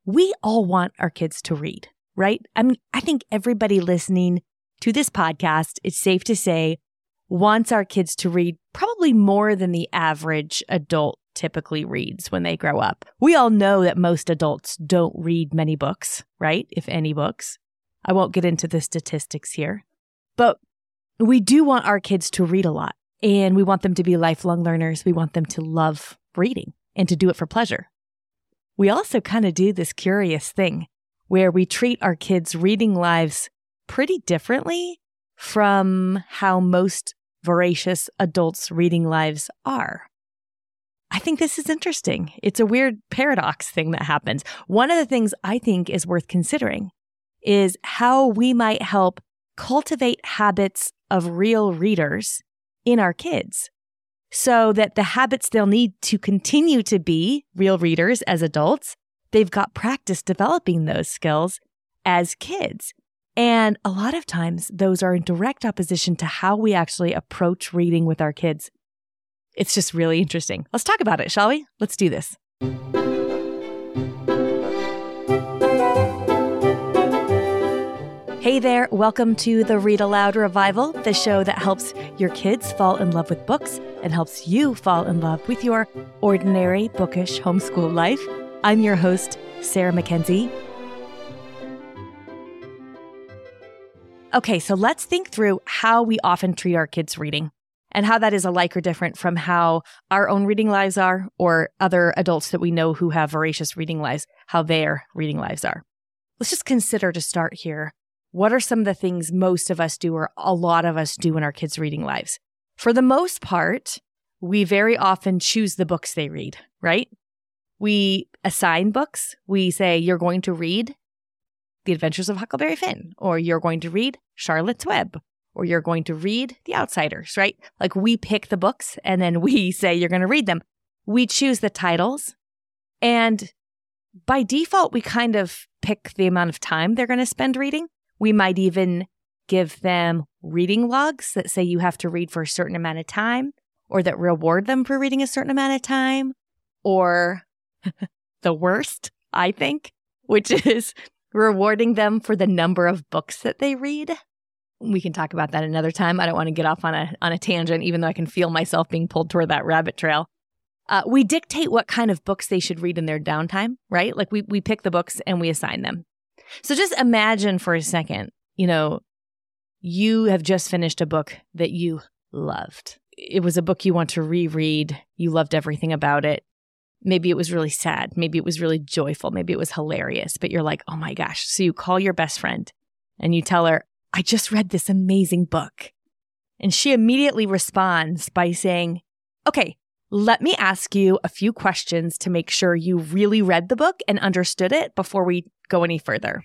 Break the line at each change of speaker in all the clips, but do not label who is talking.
we all want our kids to read, right? I mean, I think everybody listening to this podcast, it's safe to say, wants our kids to read probably more than the average adult typically reads when they grow up. We all know that most adults don't read many books, right? If any books. I won't get into the statistics here, but we do want our kids to read a lot, and we want them to be lifelong learners. We want them to love reading and to do it for pleasure. We also kind of do this curious thing where we treat our kids' reading lives pretty differently from how most voracious adults' reading lives are. I think this is interesting. It's a weird paradox thing that happens. One of the things I think is worth considering is how we might help cultivate habits of real readers in our kids so that the habits they'll need to continue to be real readers as adults, they've got practice developing those skills as kids. And a lot of times, those are in direct opposition to how we actually approach reading with our kids. It's just really interesting. Let's talk about it, shall we? Let's do this. Hey there, welcome to the Read Aloud Revival, the show that helps your kids fall in love with books and helps you fall in love with your ordinary bookish homeschool life. I'm your host, Sarah Mackenzie. Okay, so let's think through how we often treat our kids' reading and how that is alike or different from how our own reading lives are or other adults that we know who have voracious reading lives, how their reading lives are. Let's just consider to start here, what are some of the things most of us do or a lot of us do in our kids' reading lives? For the most part, we very often choose the books they read, right? We assign books. We say, you're going to read The Adventures of Huckleberry Finn, or you're going to read Charlotte's Web, or you're going to read The Outsiders, right? Like we pick the books and then we say you're going to read them. We choose the titles, and by default, we kind of pick the amount of time they're going to spend reading. We might even give them reading logs that say you have to read for a certain amount of time, or that reward them for reading a certain amount of time, or the worst, I think, which is rewarding them for the number of books that they read. We can talk about that another time. I don't want to get off on a tangent, even though I can feel myself being pulled toward that rabbit trail. We dictate what kind of books they should read in their downtime, right? Like we pick the books and we assign them. So just imagine for a second, you have just finished a book that you loved. It was a book you want to reread. You loved everything about it. Maybe it was really sad. Maybe it was really joyful. Maybe it was hilarious, but you're like, oh my gosh. So you call your best friend and you tell her, I just read this amazing book. And she immediately responds by saying, okay, let me ask you a few questions to make sure you really read the book and understood it before we go any further.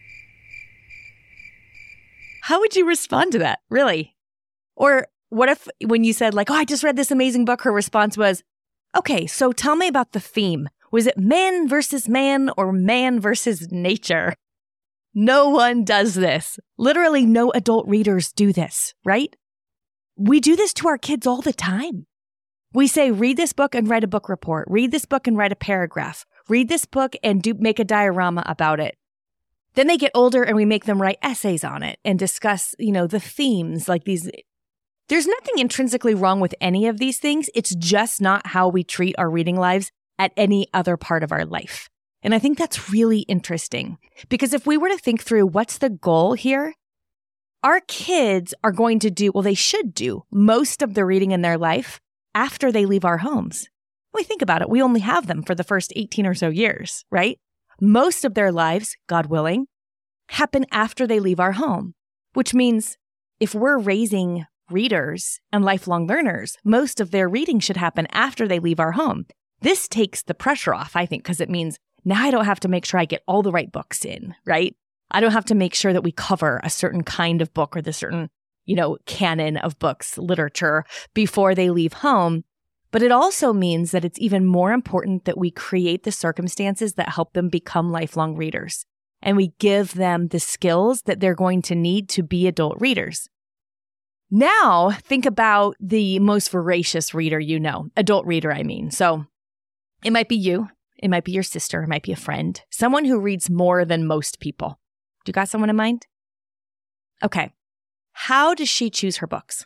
How would you respond to that, really? Or what if when you said like, oh, I just read this amazing book, her response was, okay, so tell me about the theme. Was it man versus man or man versus nature? No one does this. Literally no adult readers do this, right? We do this to our kids all the time. We say, read this book and write a book report. Read this book and write a paragraph. Read this book and make a diorama about it. Then they get older and we make them write essays on it and discuss, the themes like these. There's nothing intrinsically wrong with any of these things. It's just not how we treat our reading lives at any other part of our life. And I think that's really interesting because if we were to think through what's the goal here, our kids are going to do, they should do most of the reading in their life after they leave our homes. When we think about it, we only have them for the first 18 or so years, right? Most of their lives, God willing, happen after they leave our home, which means if we're raising readers and lifelong learners, most of their reading should happen after they leave our home. This takes the pressure off, I think, because it means now I don't have to make sure I get all the right books in, right? I don't have to make sure that we cover a certain kind of book or the certain, canon of books, literature before they leave home. But it also means that it's even more important that we create the circumstances that help them become lifelong readers. And we give them the skills that they're going to need to be adult readers. Now, think about the most voracious reader adult reader, I mean. So it might be you. It might be your sister. It might be a friend. Someone who reads more than most people. Do you got someone in mind? Okay. How does she choose her books?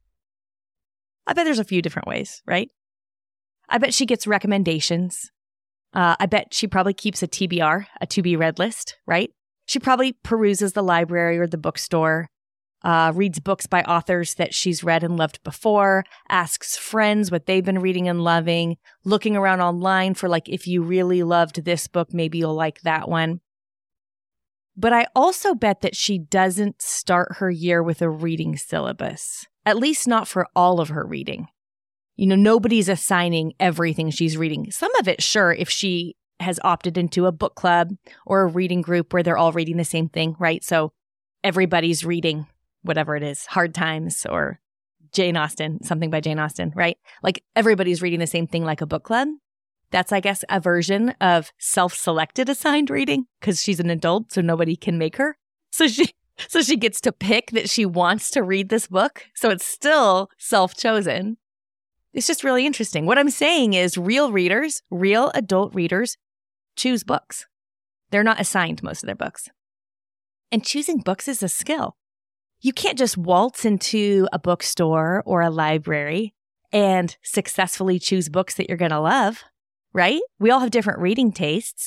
I bet there's a few different ways, right? I bet she gets recommendations. I bet she probably keeps a TBR, a to be read list, right? She probably peruses the library or the bookstore, reads books by authors that she's read and loved before, asks friends what they've been reading and loving, looking around online for like, if you really loved this book, maybe you'll like that one. But I also bet that she doesn't start her year with a reading syllabus, at least not for all of her reading. You know, nobody's assigning everything she's reading. Some of it, sure, if she has opted into a book club or a reading group where they're all reading the same thing, right? So everybody's reading whatever it is, Hard Times or Jane Austen, something by Jane Austen, right? Like everybody's reading the same thing like a book club. That's, I guess, a version of self-selected assigned reading because she's an adult, so nobody can make her. So she gets to pick that she wants to read this book. So it's still self-chosen. It's just really interesting. What I'm saying is real readers, real adult readers, choose books. They're not assigned most of their books. And choosing books is a skill. You can't just waltz into a bookstore or a library and successfully choose books that you're going to love, right? We all have different reading tastes.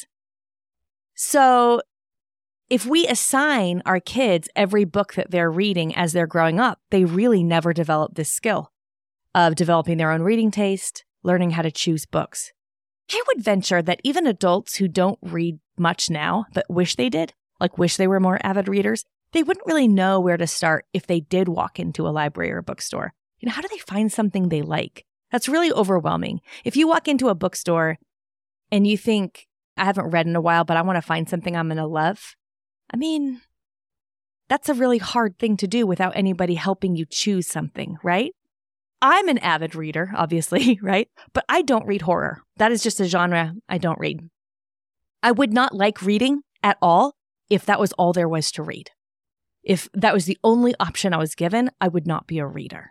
So if we assign our kids every book that they're reading as they're growing up, they really never develop this skill of developing their own reading taste, learning how to choose books. I would venture that even adults who don't read much now, but wish they did, like wish they were more avid readers, they wouldn't really know where to start if they did walk into a library or a bookstore. You know, how do they find something they like? That's really overwhelming. If you walk into a bookstore and you think, I haven't read in a while, but I want to find something I'm going to love, I mean, that's a really hard thing to do without anybody helping you choose something, right? I'm an avid reader, obviously, right? But I don't read horror. That is just a genre I don't read. I would not like reading at all if that was all there was to read. If that was the only option I was given, I would not be a reader.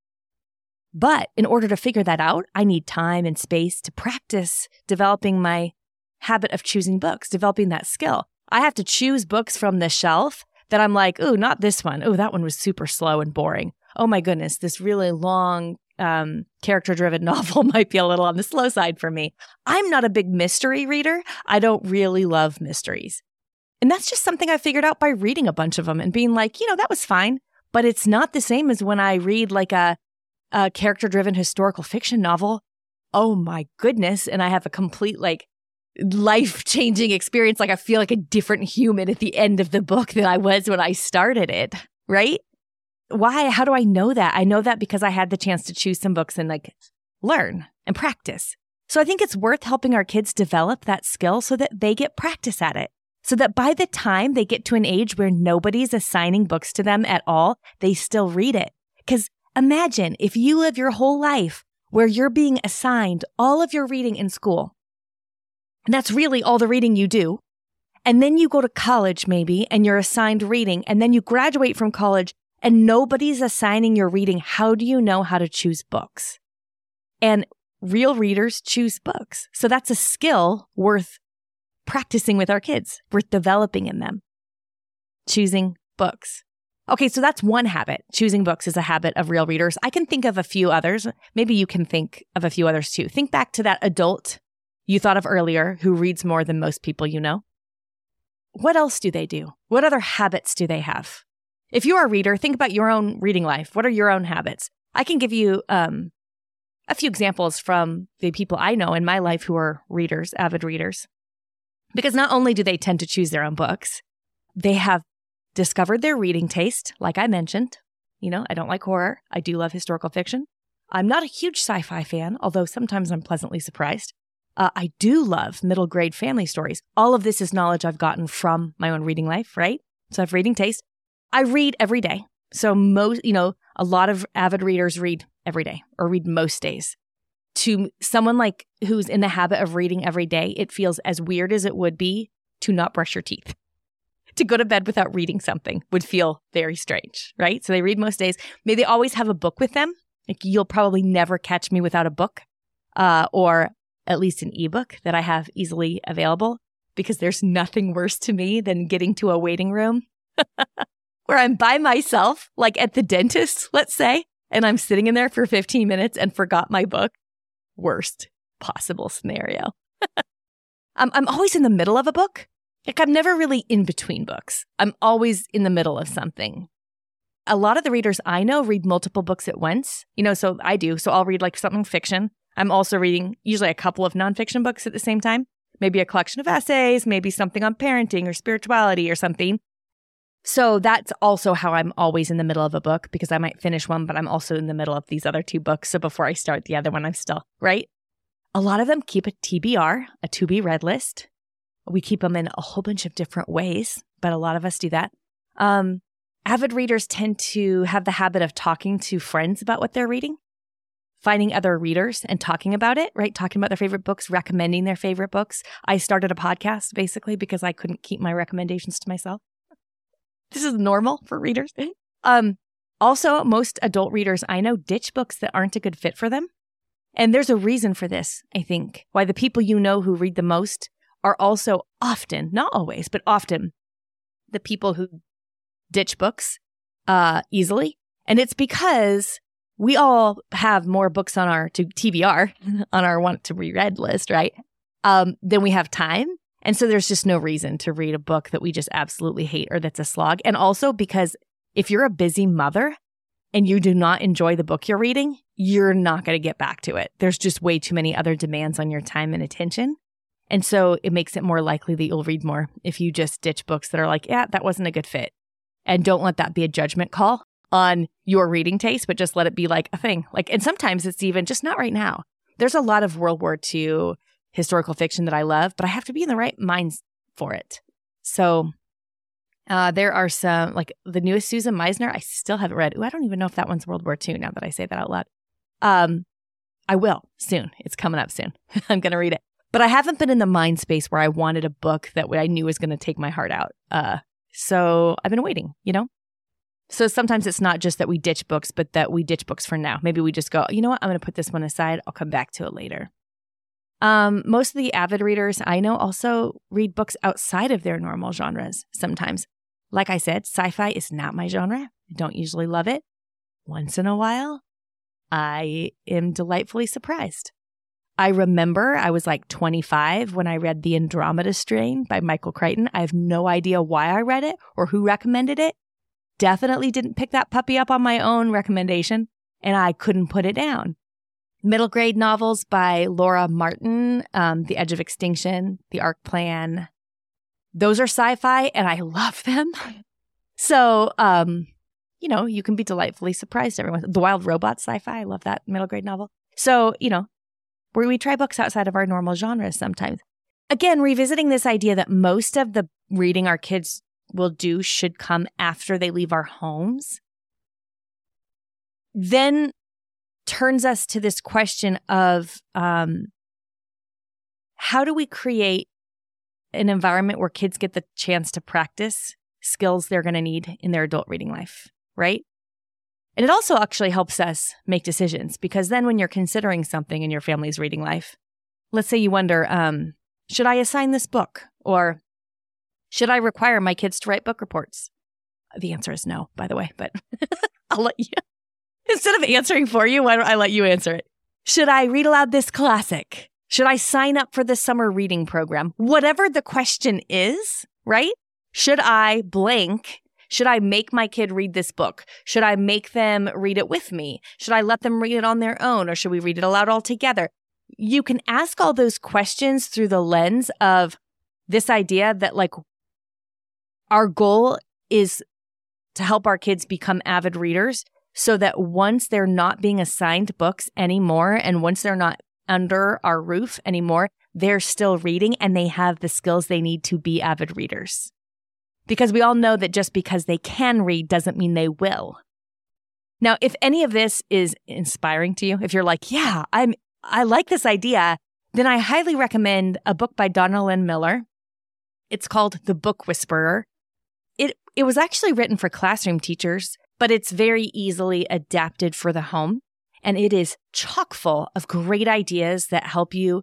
But in order to figure that out, I need time and space to practice developing my habit of choosing books, developing that skill. I have to choose books from the shelf that I'm like, ooh, not this one. Ooh, that one was super slow and boring. Oh my goodness, this really long character-driven novel might be a little on the slow side for me. I'm not a big mystery reader. I don't really love mysteries. And that's just something I figured out by reading a bunch of them and being like, you know, that was fine. But it's not the same as when I read like a character-driven historical fiction novel. Oh my goodness. And I have a complete like life-changing experience. Like I feel like a different human at the end of the book than I was when I started it, right? Why? How do I know that? I know that because I had the chance to choose some books and like learn and practice. So I think it's worth helping our kids develop that skill so that they get practice at it. So that by the time they get to an age where nobody's assigning books to them at all, they still read it. Because imagine if you live your whole life where you're being assigned all of your reading in school. And that's really all the reading you do. And then you go to college maybe and you're assigned reading. And then you graduate from college and nobody's assigning your reading. How do you know how to choose books? And real readers choose books. So that's a skill worth practicing with our kids, worth developing in them. Choosing books. Okay, so that's one habit. Choosing books is a habit of real readers. I can think of a few others. Maybe you can think of a few others too. Think back to that adult you thought of earlier who reads more than most people you know. What else do they do? What other habits do they have? If you are a reader, think about your own reading life. What are your own habits? I can give you a few examples from the people I know in my life who are readers, avid readers. Because not only do they tend to choose their own books, they have discovered their reading taste, like I mentioned. You know, I don't like horror. I do love historical fiction. I'm not a huge sci-fi fan, although sometimes I'm pleasantly surprised. I do love middle grade family stories. All of this is knowledge I've gotten from my own reading life, right? So I have reading taste. I read every day. So a lot of avid readers read every day or read most days. To someone like who's in the habit of reading every day, it feels as weird as it would be to not brush your teeth. To go to bed without reading something would feel very strange, right? So they read most days. Maybe they always have a book with them. Like you'll probably never catch me without a book. Or at least an ebook that I have easily available, because there's nothing worse to me than getting to a waiting room where I'm by myself, like at the dentist, let's say, and I'm sitting in there for 15 minutes and forgot my book. Worst possible scenario. I'm always in the middle of a book. Like, I'm never really in between books. I'm always in the middle of something. A lot of the readers I know read multiple books at once. So I do. So I'll read like something fiction. I'm also reading usually a couple of nonfiction books at the same time. Maybe a collection of essays, maybe something on parenting or spirituality or something. So that's also how I'm always in the middle of a book, because I might finish one, but I'm also in the middle of these other 2 books. So before I start the other one, I'm still, right? A lot of them keep a TBR, a to be read list. We keep them in a whole bunch of different ways, but a lot of us do that. Avid readers tend to have the habit of talking to friends about what they're reading, finding other readers and talking about it, right? Talking about their favorite books, recommending their favorite books. I started a podcast basically because I couldn't keep my recommendations to myself. This is normal for readers. Also, most adult readers I know ditch books that aren't a good fit for them. And there's a reason for this, I think, why the people you know who read the most are also often, not always, but often the people who ditch books easily. And it's because we all have more books on our TBR, on our want to be read list, right? Than we have time. And so there's just no reason to read a book that we just absolutely hate or that's a slog. And also because if you're a busy mother and you do not enjoy the book you're reading, you're not going to get back to it. There's just way too many other demands on your time and attention. And so it makes it more likely that you'll read more if you just ditch books that are like, yeah, that wasn't a good fit. And don't let that be a judgment call on your reading taste, but just let it be like a thing. And sometimes it's even just not right now. There's a lot of World War II historical fiction that I love, but I have to be in the right mind for it. So there are some, like the newest Susan Meisner, I still haven't read. Ooh, I don't even know if that one's World War II now that I say that out loud. I will soon. It's coming up soon. I'm going to read it. But I haven't been in the mind space where I wanted a book that I knew was going to take my heart out. So I've been waiting, So sometimes it's not just that we ditch books, but that we ditch books for now. Maybe we just go, you know what? I'm going to put this one aside. I'll come back to it later. Most of the avid readers I know also read books outside of their normal genres sometimes. Like I said, sci-fi is not my genre. I don't usually love it. Once in a while, I am delightfully surprised. I remember I was like 25 when I read The Andromeda Strain by Michael Crichton. I have no idea why I read it or who recommended it. Definitely didn't pick that puppy up on my own recommendation, and I couldn't put it down. Middle grade novels by Laura Martin, The Edge of Extinction, The Ark Plan. Those are sci-fi, and I love them. So, you can be delightfully surprised every once. The Wild Robot sci-fi, I love that middle grade novel. So, where we try books outside of our normal genres sometimes. Again, revisiting this idea that most of the reading our kids will do should come after they leave our homes, then turns us to this question of how do we create an environment where kids get the chance to practice skills they're going to need in their adult reading life, right? And it also actually helps us make decisions, because then when you're considering something in your family's reading life, let's say you wonder, should I assign this book? Or should I require my kids to write book reports? The answer is no, by the way, but I'll let you. Instead of answering for you, why don't I let you answer it? Should I read aloud this classic? Should I sign up for the summer reading program? Whatever the question is, right? Should I blank? Should I make my kid read this book? Should I make them read it with me? Should I let them read it on their own? Or should we read it aloud all together? You can ask all those questions through the lens of this idea that our goal is to help our kids become avid readers, so that once they're not being assigned books anymore, and once they're not under our roof anymore, they're still reading and they have the skills they need to be avid readers. Because we all know that just because they can read doesn't mean they will. Now, if any of this is inspiring to you, if you're like, yeah, I like this idea, then I highly recommend a book by Donna Lynn Miller. It's called The Book Whisperer. It was actually written for classroom teachers, but it's very easily adapted for the home. And it is chock full of great ideas that help you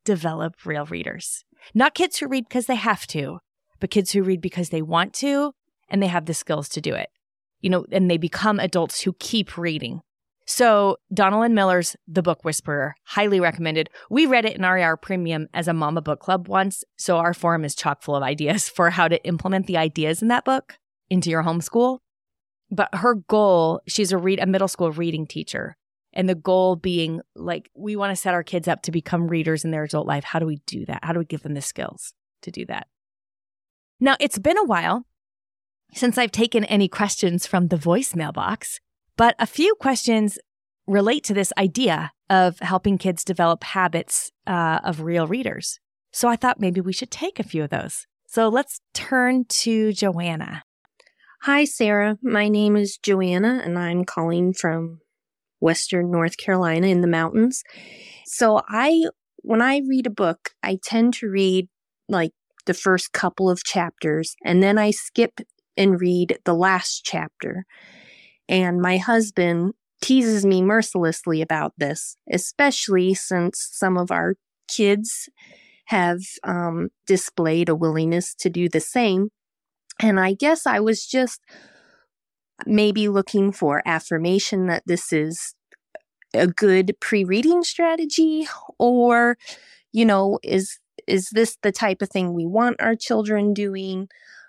develop real readers. Not kids who read because they have to, but kids who read because they want to and they have the skills to do it. And they become adults who keep reading. So Donald Miller's The Book Whisperer, highly recommended. We read it in RER Premium as a Mama Book Club once, so our forum is chock full of ideas for how to implement the ideas in that book into your homeschool. But her goal, she's a middle school reading teacher, and the goal being like, we want to set our kids up to become readers in their adult life. How do we do that? How do we give them the skills to do that? Now, it's been a while since I've taken any questions from the voicemail box, but a few questions relate to this idea of helping kids develop habits of real readers. So I thought maybe we should take a few of those. So let's turn to Joanna.
Hi, Sarah. My name is Joanna, and I'm calling from Western North Carolina in the mountains. So when I read a book, I tend to read like the first couple of chapters, and then I skip and read the last chapter. And my husband teases me mercilessly about this, especially since some of our kids have displayed a willingness to do the same. And I guess I was just maybe looking for affirmation that this is a good pre-reading strategy, or, is this the type of thing we want our children doing?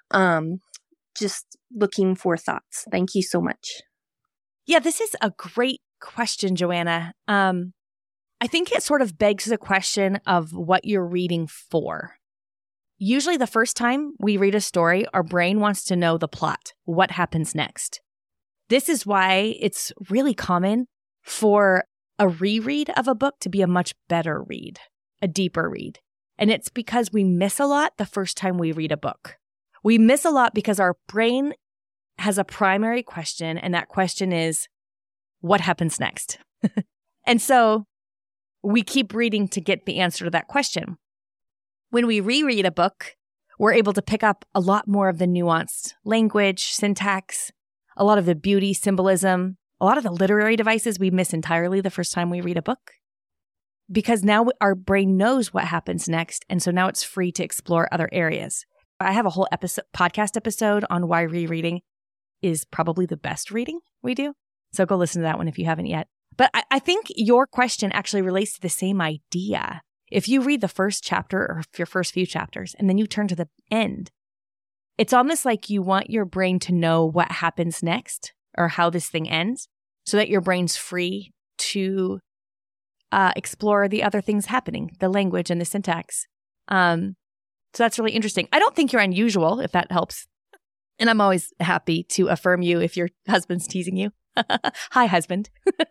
Just looking for thoughts. Thank you so much.
Yeah, this is a great question, Joanna. I think it sort of begs the question of what you're reading for. Usually the first time we read a story, our brain wants to know the plot, what happens next. This is why it's really common for a reread of a book to be a much better read, a deeper read. And it's because we miss a lot the first time we read a book. We miss a lot because our brain has a primary question, and that question is, what happens next? And so we keep reading to get the answer to that question. When we reread a book, we're able to pick up a lot more of the nuanced language, syntax, a lot of the beauty, symbolism, a lot of the literary devices we miss entirely the first time we read a book. Because now our brain knows what happens next, and so now it's free to explore other areas. I have a whole podcast episode on why rereading is probably the best reading we do. So go listen to that one if you haven't yet. But I think your question actually relates to the same idea. If you read the first chapter or your first few chapters and then you turn to the end, it's almost like you want your brain to know what happens next or how this thing ends so that your brain's free to explore the other things happening, the language and the syntax. So that's really interesting. I don't think you're unusual, if that helps. And I'm always happy to affirm you if your husband's teasing you. Hi, husband.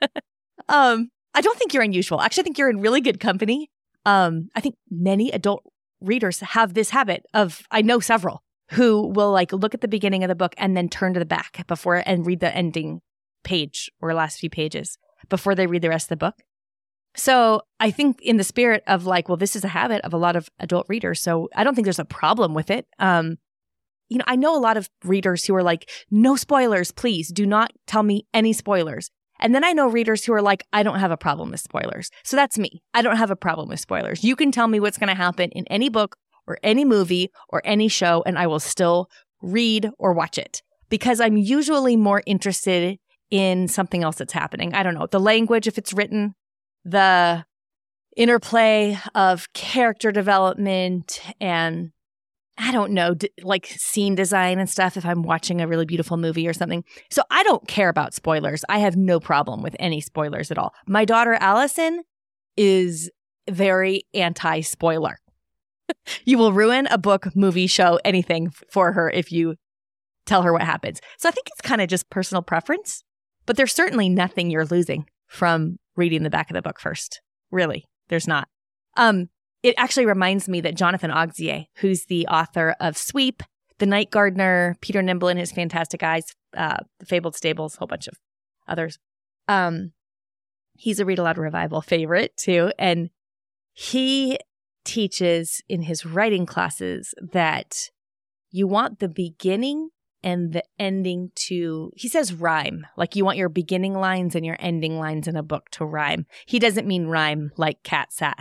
I don't think you're unusual. Actually, I think you're in really good company. I think many adult readers have this habit of, I know several, who will look at the beginning of the book and then turn to the back and read the ending page or last few pages before they read the rest of the book. So I think in the spirit of this is a habit of a lot of adult readers. So I don't think there's a problem with it. I know a lot of readers who are like, no spoilers, please do not tell me any spoilers. And then I know readers who are like, I don't have a problem with spoilers. So that's me. I don't have a problem with spoilers. You can tell me what's going to happen in any book or any movie or any show, and I will still read or watch it because I'm usually more interested in something else that's happening. I don't know, the language, if it's written, the interplay of character development and I don't know, scene design and stuff if I'm watching a really beautiful movie or something. So I don't care about spoilers. I have no problem with any spoilers at all. My daughter, Allison, is very anti-spoiler. You will ruin a book, movie, show, anything for her if you tell her what happens. So I think it's kind of just personal preference, but there's certainly nothing you're losing from reading the back of the book first. Really, there's not. It actually reminds me that Jonathan Auxier, who's the author of Sweep, The Night Gardener, Peter Nimble and His Fantastic Eyes, The Fabled Stables, a whole bunch of others. He's a Read Aloud Revival favorite too. And he teaches in his writing classes that you want the beginning and the ending to, he says rhyme, like you want your beginning lines and your ending lines in a book to rhyme. He doesn't mean rhyme like cat, sat, hat,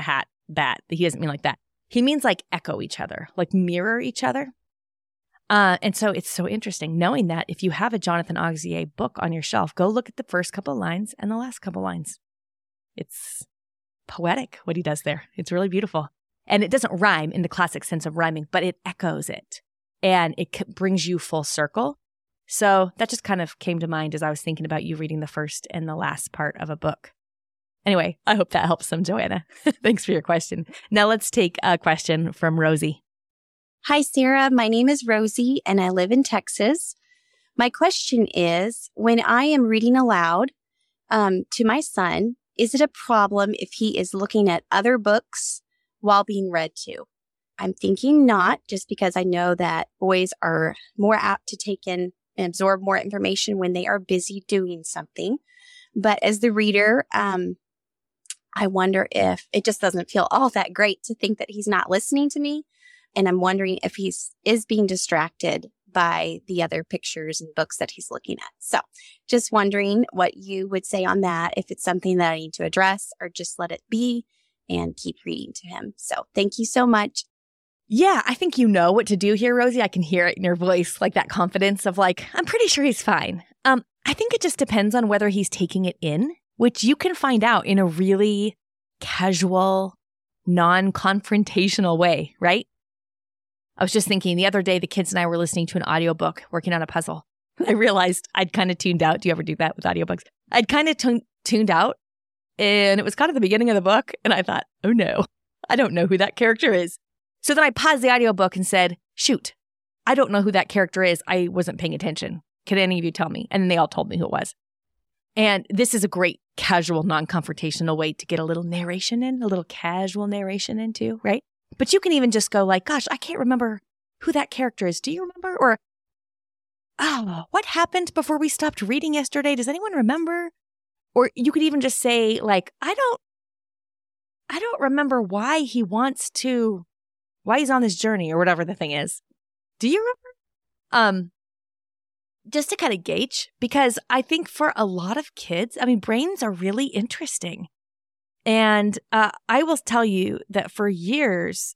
that. He doesn't mean like that. He means like echo each other, like mirror each other. And so it's so interesting knowing that if you have a Jonathan Auxier book on your shelf, go look at the first couple of lines and the last couple of lines. It's poetic what he does there. It's really beautiful. And it doesn't rhyme in the classic sense of rhyming, but it echoes it. And it brings you full circle. So that just kind of came to mind as I was thinking about you reading the first and the last part of a book. Anyway, I hope that helps some, Joanna. Thanks for your question. Now let's take a question from Rosie.
Hi, Sarah. My name is Rosie, and I live in Texas. My question is, when I am reading aloud to my son, is it a problem if he is looking at other books while being read to? I'm thinking not, just because I know that boys are more apt to take in and absorb more information when they are busy doing something. But as the reader, I wonder if it just doesn't feel all that great to think that he's not listening to me. And I'm wondering if he is being distracted by the other pictures and books that he's looking at. So just wondering what you would say on that, if it's something that I need to address or just let it be and keep reading to him. So thank you so much.
Yeah, I think you know what to do here, Rosie. I can hear it in your voice, like that confidence of like, I'm pretty sure he's fine. I think it just depends on whether he's taking it in, which you can find out in a really casual, non-confrontational way, right? I was just thinking the other day, the kids and I were listening to an audiobook working on a puzzle. I realized I'd kind of tuned out. Do you ever do that with audiobooks? I'd kind of tuned out, and it was kind of the beginning of the book. And I thought, oh no, I don't know who that character is. So then I paused the audiobook and said, shoot, I don't know who that character is. I wasn't paying attention. Can any of you tell me? And then they all told me who it was. And this is a great casual, non-confrontational way to get a little narration in, a little casual narration in too, right? But you can even just go like, gosh, I can't remember who that character is. Do you remember? Or, oh, what happened before we stopped reading yesterday? Does anyone remember? Or you could even just say like, I don't remember why he's on this journey or whatever the thing is. Do you remember? Just to kind of gauge, because I think for a lot of kids, brains are really interesting. And I will tell you that for years,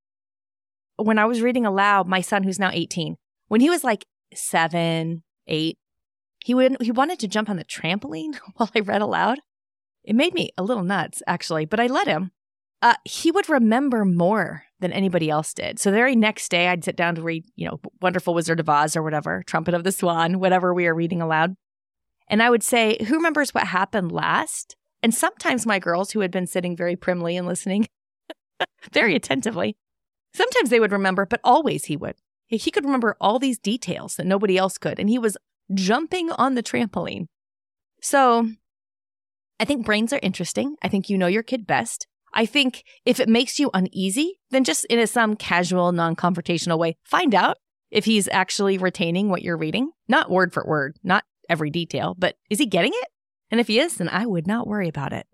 when I was reading aloud, my son, who's now 18, when he was like 7, 8, he wanted to jump on the trampoline while I read aloud. It made me a little nuts, actually, but I let him. He would remember more than anybody else did. So the very next day, I'd sit down to read, Wonderful Wizard of Oz or whatever, Trumpet of the Swan, whatever we were reading aloud. And I would say, who remembers what happened last? And sometimes my girls, who had been sitting very primly and listening very attentively, sometimes they would remember, but always he would. He could remember all these details that nobody else could. And he was jumping on the trampoline. So I think brains are interesting. I think you know your kid best. I think if it makes you uneasy, then just in some casual, non-confrontational way, find out if he's actually retaining what you're reading. Not word for word, not every detail, but is he getting it? And if he is, then I would not worry about it.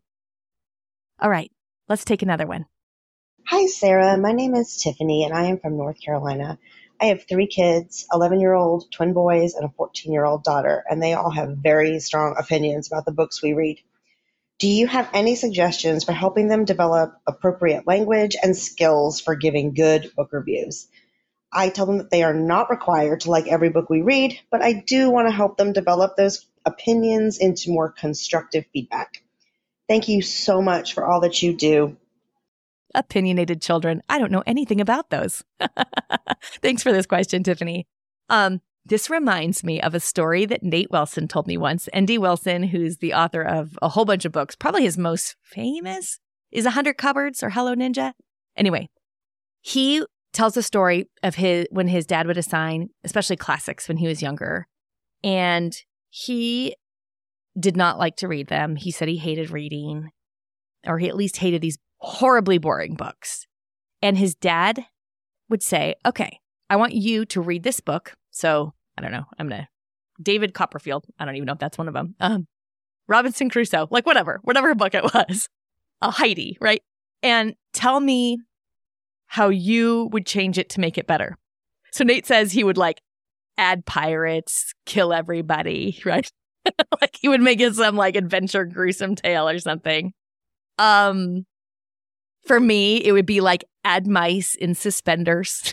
All right, let's take another one.
Hi, Sarah. My name is Tiffany, and I am from North Carolina. I have 3 kids, 11-year-old twin boys and a 14-year-old daughter, and they all have very strong opinions about the books we read. Do you have any suggestions for helping them develop appropriate language and skills for giving good book reviews? I tell them that they are not required to like every book we read, but I do want to help them develop those opinions into more constructive feedback. Thank you so much for all that you do.
Opinionated children. I don't know anything about those. Thanks for this question, Tiffany. This reminds me of a story that Nate Wilson told me once. N.D. Wilson, who's the author of a whole bunch of books, probably his most famous is 100 Cupboards or Hello Ninja. Anyway, he tells a story of when his dad would assign, especially classics when he was younger, and he did not like to read them. He said he hated reading, or he at least hated these horribly boring books. And his dad would say, okay, I want you to read this book. So I don't know. David Copperfield. I don't even know if that's one of them. Robinson Crusoe, like whatever book it was. Heidi, right? And tell me how you would change it to make it better. So Nate says he would like add pirates, kill everybody, right? Like he would make it some like adventure gruesome tale or something. For me, it would be like add mice in suspenders.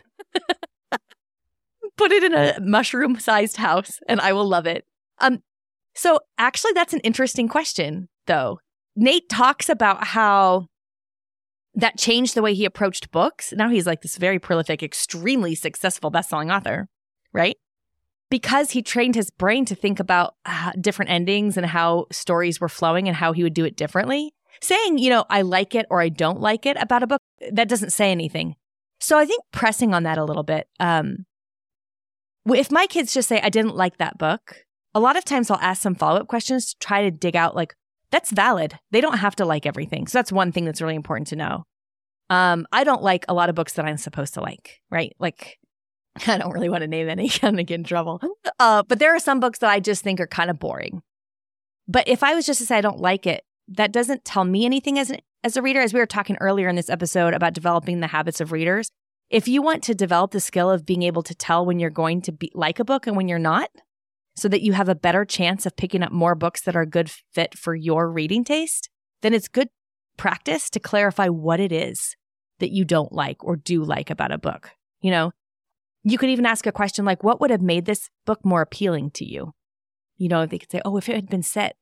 Put it in a mushroom-sized house, and I will love it. So actually, that's an interesting question, though. Nate talks about how that changed the way he approached books. Now he's like this very prolific, extremely successful best-selling author, right? Because he trained his brain to think about different endings and how stories were flowing and how he would do it differently. Saying, I like it or I don't like it about a book, that doesn't say anything. So I think pressing on that a little bit. If my kids just say, I didn't like that book, a lot of times I'll ask some follow-up questions to try to dig out, like, that's valid. They don't have to like everything. So that's one thing that's really important to know. I don't like a lot of books that I'm supposed to like, right? Like, I don't really want to name any, I'm going to get in trouble. But there are some books that I just think are kind of boring. But if I was just to say I don't like it, that doesn't tell me anything as a reader. As we were talking earlier in this episode about developing the habits of readers, if you want to develop the skill of being able to tell when you're going to like a book and when you're not, so that you have a better chance of picking up more books that are a good fit for your reading taste, then it's good practice to clarify what it is that you don't like or do like about a book. You could even ask a question like, what would have made this book more appealing to you? They could say, if it had been set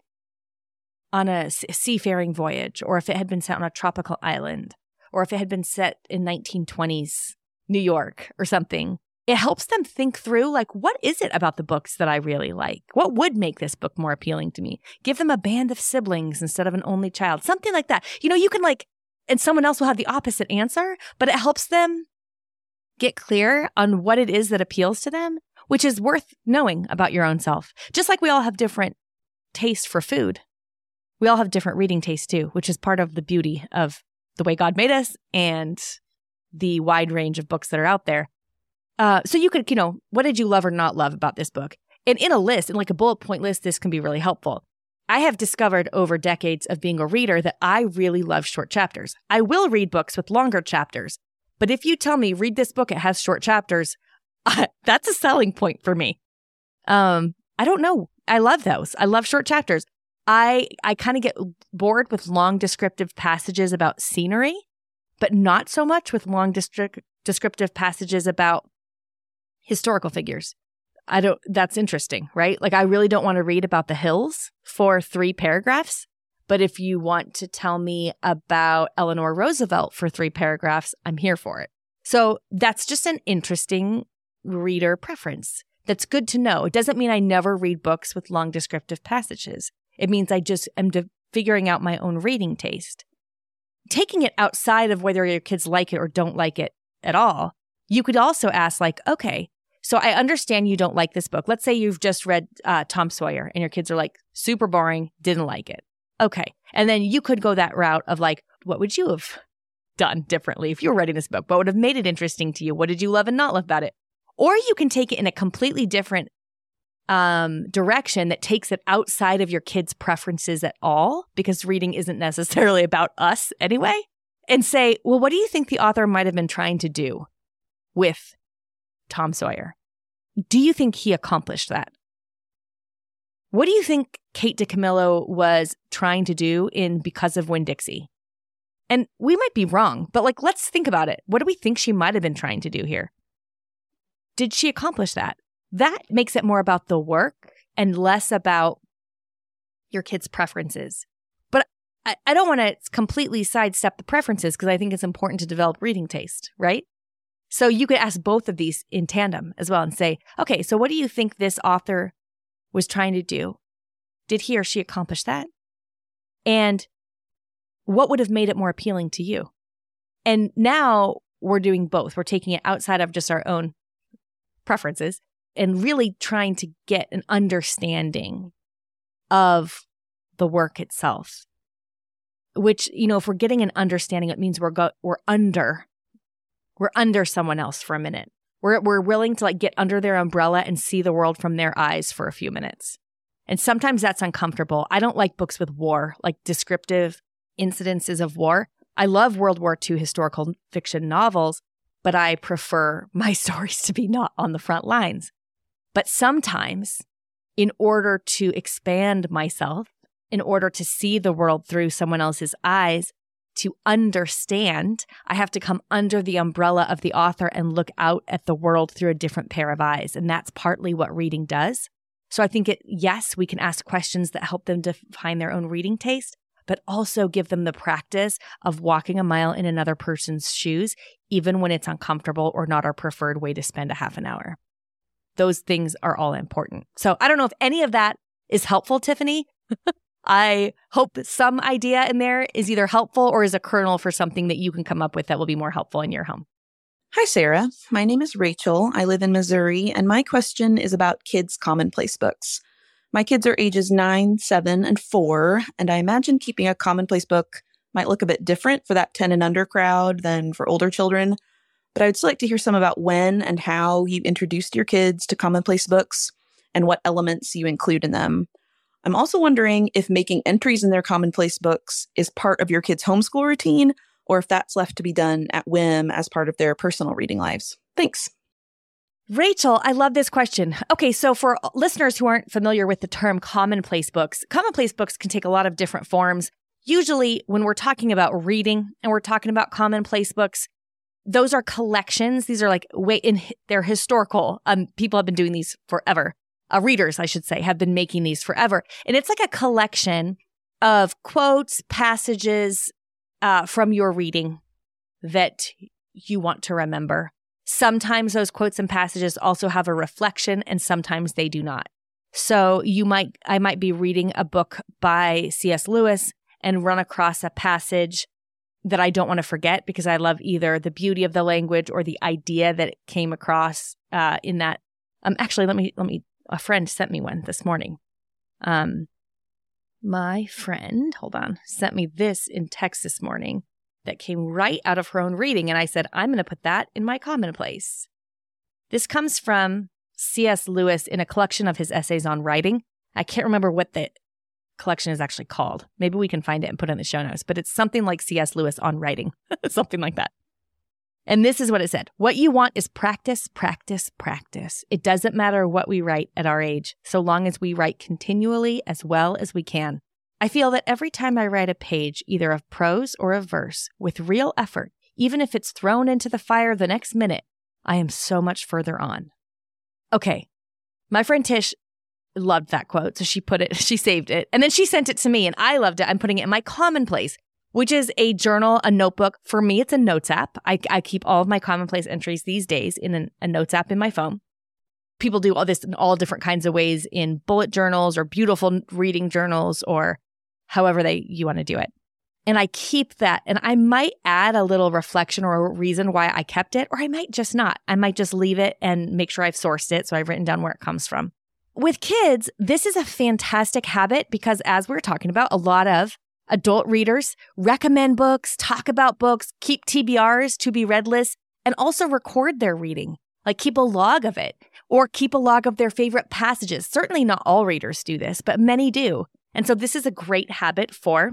on a seafaring voyage, or if it had been set on a tropical island, or if it had been set in 1920s New York or something. It helps them think through, like, what is it about the books that I really like? What would make this book more appealing to me? Give them a band of siblings instead of an only child. Something like that. You can and someone else will have the opposite answer, but it helps them get clear on what it is that appeals to them, which is worth knowing about your own self. Just like we all have different taste for food. We all have different reading tastes too, which is part of the beauty of the way God made us and the wide range of books that are out there. So you could, what did you love or not love about this book? And in a list, in like a bullet point list, this can be really helpful. I have discovered over decades of being a reader that I really love short chapters. I will read books with longer chapters, but if you tell me, read this book, it has short chapters, that's a selling point for me. I don't know. I love those. I love short chapters. I kind of get bored with long descriptive passages about scenery, but not so much with long descriptive passages about historical figures. That's interesting, right? Like, I really don't want to read about the hills for 3 paragraphs. But if you want to tell me about Eleanor Roosevelt for 3 paragraphs, I'm here for it. So that's just an interesting reader preference. That's good to know. It doesn't mean I never read books with long descriptive passages. It means I just am figuring out my own reading taste. Taking it outside of whether your kids like it or don't like it at all, you could also ask, like, okay, so I understand you don't like this book. Let's say you've just read Tom Sawyer and your kids are like, super boring, didn't like it. Okay. And then you could go that route of like, what would you have done differently if you were writing this book? What would have made it interesting to you? What did you love and not love about it? Or you can take it in a completely different direction that takes it outside of your kids' preferences at all, because reading isn't necessarily about us anyway, and say, well, what do you think the author might have been trying to do with Tom Sawyer? Do you think he accomplished that? What do you think Kate DiCamillo was trying to do in Because of Winn-Dixie? And we might be wrong, but like, let's think about it. What do we think she might have been trying to do here? Did she accomplish that? That makes it more about the work and less about your kids' preferences. But I don't want to completely sidestep the preferences, because I think it's important to develop reading taste, right? So you could ask both of these in tandem as well and say, okay, so what do you think this author was trying to do? Did he or she accomplish that? And what would have made it more appealing to you? And now we're doing both. We're taking it outside of just our own preferences and really trying to get an understanding of the work itself. Which, if we're getting an understanding, it means we're under someone else for a minute. We're willing to like get under their umbrella and see the world from their eyes for a few minutes. And sometimes that's uncomfortable. I don't like books with war, like descriptive incidences of war. I love World War II historical fiction novels, but I prefer my stories to be not on the front lines. But sometimes, in order to expand myself, in order to see the world through someone else's eyes, to understand, I have to come under the umbrella of the author and look out at the world through a different pair of eyes. And that's partly what reading does. So I think yes, we can ask questions that help them define their own reading taste, but also give them the practice of walking a mile in another person's shoes, even when it's uncomfortable or not our preferred way to spend a half an hour. Those things are all important. So I don't know if any of that is helpful, Tiffany. I hope some idea in there is either helpful or is a kernel for something that you can come up with that will be more helpful in your home.
Hi, Sarah. My name is Rachel. I live in Missouri, and my question is about kids' commonplace books. My kids are ages 9, 7, and 4, and I imagine keeping a commonplace book might look a bit different for that 10 and under crowd than for older children. But I would still like to hear some about when and how you introduced your kids to commonplace books and what elements you include in them. I'm also wondering if making entries in their commonplace books is part of your kids' homeschool routine, or if that's left to be done at whim as part of their personal reading lives. Thanks.
Rachel, I love this question. Okay, so for listeners who aren't familiar with the term commonplace books can take a lot of different forms. Usually when we're talking about reading and we're talking about commonplace books, those are collections. These are they're historical. People have been doing these forever. Readers, I should say, have been making these forever. And it's like a collection of quotes, passages from your reading that you want to remember. Sometimes those quotes and passages also have a reflection, and sometimes they do not. So I might be reading a book by C.S. Lewis and run across a passage that I don't want to forget because I love either the beauty of the language or the idea that it came across in that. Actually, let me. A friend sent me one this morning. My friend, sent me this in text this morning that came right out of her own reading. And I said, I'm going to put that in my commonplace. This comes from C.S. Lewis in a collection of his essays on writing. I can't remember what the collection is actually called. Maybe we can find it and put it in the show notes. But it's something like C.S. Lewis on writing, something like that. And this is what it said. What you want is practice, practice, practice. It doesn't matter what we write at our age, so long as we write continually as well as we can. I feel that every time I write a page, either of prose or of verse, with real effort, even if it's thrown into the fire the next minute, I am so much further on. Okay, my friend Tish loved that quote, so she saved it, and then she sent it to me, and I loved it. I'm putting it in my commonplace, which is a journal, a notebook. For me, it's a notes app. I keep all of my commonplace entries these days in a notes app in my phone. People do all this in all different kinds of ways in bullet journals or beautiful reading journals or however you want to do it. And I keep that, and I might add a little reflection or a reason why I kept it, or I might just not. I might just leave it and make sure I've sourced it, so I've written down where it comes from. With kids, this is a fantastic habit because as we're talking about, a lot of adult readers recommend books, talk about books, keep TBRs, to be read lists, and also record their reading. Like keep a log of it or keep a log of their favorite passages. Certainly not all readers do this, but many do. And so this is a great habit for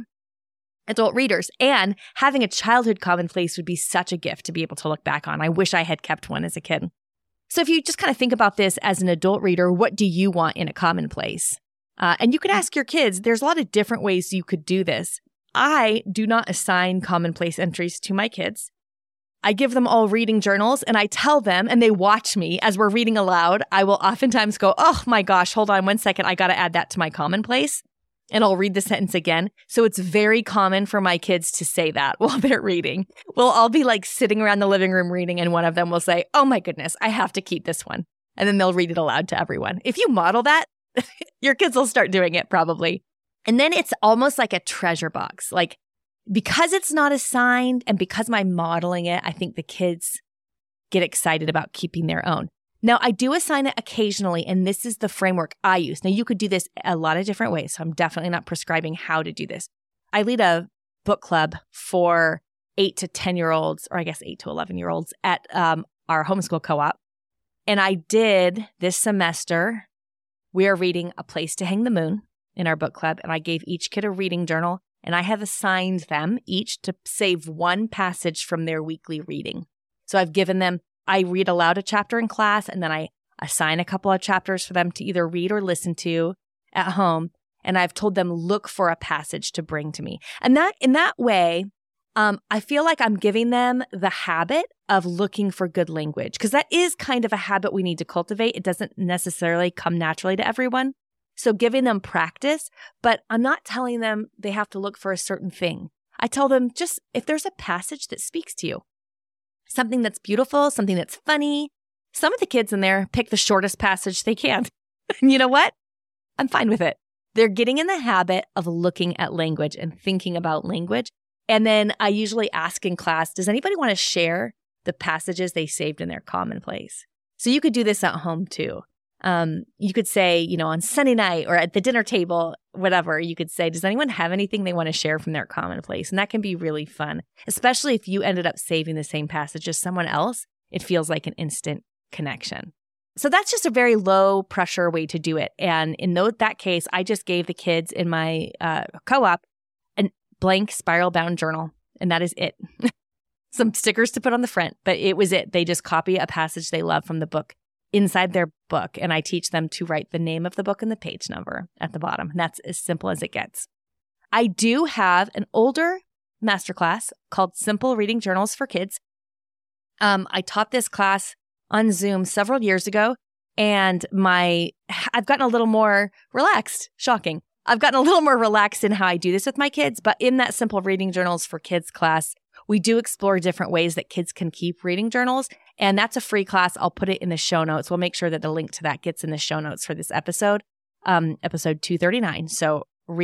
adult readers. And having a childhood commonplace would be such a gift to be able to look back on. I wish I had kept one as a kid. So if you just kind of think about this as an adult reader, what do you want in a commonplace? And you could ask your kids, there's a lot of different ways you could do this. I do not assign commonplace entries to my kids. I give them all reading journals and I tell them, and they watch me as we're reading aloud. I will oftentimes go, oh my gosh, hold on 1 second. I got to add that to my commonplace. And I'll read the sentence again. So it's very common for my kids to say that while they're reading. We'll all be like sitting around the living room reading, and one of them will say, oh my goodness, I have to keep this one. And then they'll read it aloud to everyone. If you model that, your kids will start doing it probably. And then it's almost like a treasure box. Like, because it's not assigned and because I'm modeling it, I think the kids get excited about keeping their own. Now, I do assign it occasionally, and this is the framework I use. Now, you could do this a lot of different ways, so I'm definitely not prescribing how to do this. I lead a book club for 8 to 10-year-olds, or I guess 8 to 11-year-olds at our homeschool co-op. And I did this semester, we are reading A Place to Hang the Moon in our book club, and I gave each kid a reading journal, and I have assigned them each to save one passage from their weekly reading. So I've given them, I read aloud a chapter in class, and then I assign a couple of chapters for them to either read or listen to at home. And I've told them, look for a passage to bring to me. And that in that way, I feel like I'm giving them the habit of looking for good language because that is kind of a habit we need to cultivate. It doesn't necessarily come naturally to everyone. So giving them practice, but I'm not telling them they have to look for a certain thing. I tell them just if there's a passage that speaks to you, something that's beautiful, something that's funny. Some of the kids in there pick the shortest passage they can. And you know what? I'm fine with it. They're getting in the habit of looking at language and thinking about language. And then I usually ask in class, does anybody want to share the passages they saved in their commonplace? So you could do this at home too. You could say, on Sunday night or at the dinner table, whatever, you could say, does anyone have anything they want to share from their commonplace? And that can be really fun, especially if you ended up saving the same passage as someone else. It feels like an instant connection. So that's just a very low pressure way to do it. And in that case, I just gave the kids in my co-op a blank spiral bound journal, and that is it. Some stickers to put on the front, but it was it. They just copy a passage they love from the book inside their book, and I teach them to write the name of the book and the page number at the bottom. And that's as simple as it gets. I do have an older masterclass called Simple Reading Journals for Kids. I taught this class on Zoom several years ago, and I've gotten a little more relaxed. Shocking. I've gotten a little more relaxed in how I do this with my kids, but in that Simple Reading Journals for Kids class, we do explore different ways that kids can keep reading journals, and that's a free class. I'll put it in the show notes. We'll make sure that the link to that gets in the show notes for this episode, episode 239. So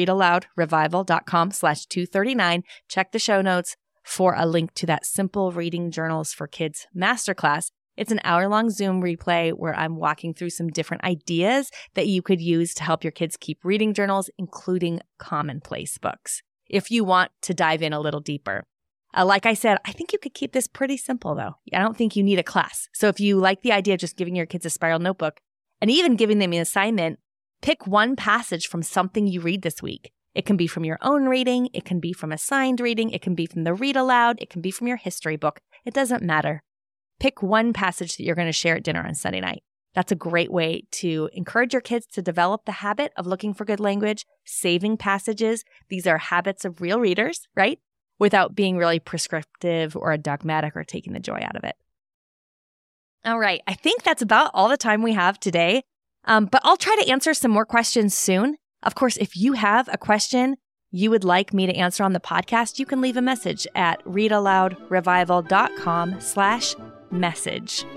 readaloudrevival.com/239. Check the show notes for a link to that Simple Reading Journals for Kids masterclass. It's an hour-long Zoom replay where I'm walking through some different ideas that you could use to help your kids keep reading journals, including commonplace books, if you want to dive in a little deeper. Like I said, I think you could keep this pretty simple, though. I don't think you need a class. So if you like the idea of just giving your kids a spiral notebook and even giving them an assignment, pick one passage from something you read this week. It can be from your own reading. It can be from assigned reading. It can be from the read aloud. It can be from your history book. It doesn't matter. Pick one passage that you're going to share at dinner on Sunday night. That's a great way to encourage your kids to develop the habit of looking for good language, saving passages. These are habits of real readers, right? Without being really prescriptive or dogmatic or taking the joy out of it. All right. I think that's about all the time we have today. But I'll try to answer some more questions soon. Of course, if you have a question you would like me to answer on the podcast, you can leave a message at readaloudrevival.com/message.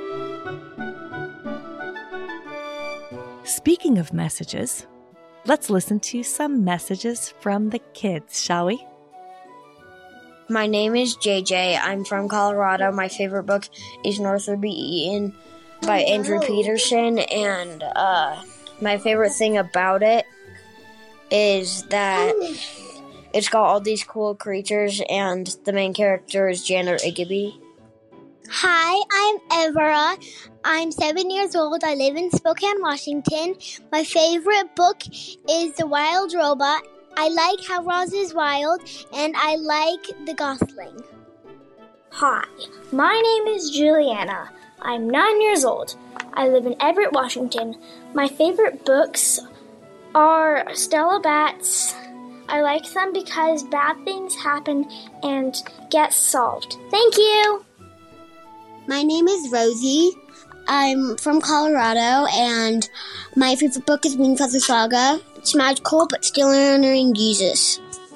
Speaking of messages, let's listen to some messages from the kids, shall we?
My name is JJ. I'm from Colorado. My favorite book is North Be Eaten by Andrew Peterson. And my favorite thing about it is that it's got all these cool creatures, and the main character is Janet Igby.
Hi, I'm Evera. I'm 7 years old. I live in Spokane, Washington. My favorite book is The Wild Robot. I like How Roz is Wild, and I like The Gosling.
Hi, my name is Juliana. I'm 9 years old. I live in Everett, Washington. My favorite books are Stella Bats. I like them because bad things happen and get solved. Thank you!
My name is Rosie. I'm from Colorado, and my favorite book is Moonfeather Saga. It's magical, but still honoring Jesus.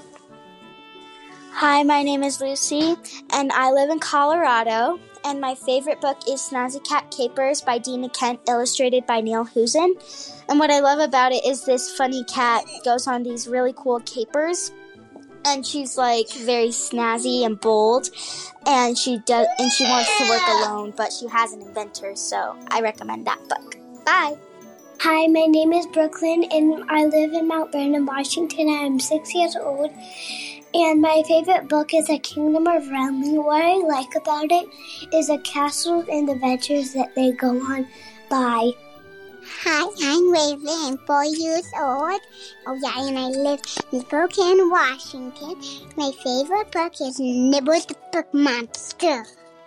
Hi, my name is Lucy, and I live in Colorado, and my favorite book is Snazzy Cat Capers by Dina Kent, illustrated by Neil Husen. And what I love about it is this funny cat goes on these really cool capers, and she's like very snazzy and bold, and she wants to work alone, but she has an inventor, so I recommend that book. Bye.
Hi, my name is Brooklyn, and I live in Mount Vernon, Washington. I'm 6 years old, and my favorite book is A Kingdom of Renly. What I like about it is the castles and adventures that they go on. Bye.
Hi, I'm Raven. I'm 4 years old. Oh yeah, and I live in Spokane, Washington. My favorite book is Nibble the Book Monster.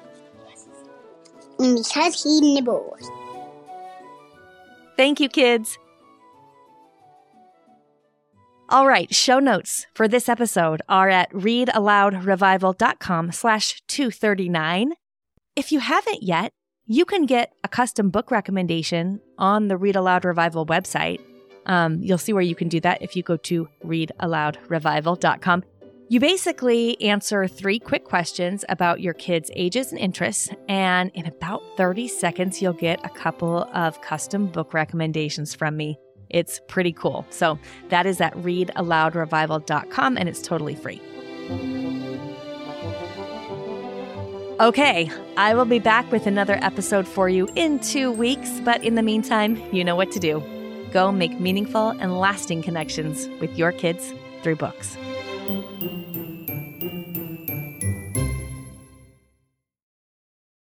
And because he nibbles.
Thank you, kids. All right, show notes for this episode are at readaloudrevival.com/239. If you haven't yet, you can get a custom book recommendation on the Read Aloud Revival website. You'll see where you can do that if you go to readaloudrevival.com. You basically answer 3 quick questions about your kids' ages and interests, and in about 30 seconds, you'll get a couple of custom book recommendations from me. It's pretty cool. So that is at readaloudrevival.com, and it's totally free. Okay, I will be back with another episode for you in 2 weeks, but in the meantime, you know what to do. Go make meaningful and lasting connections with your kids through books.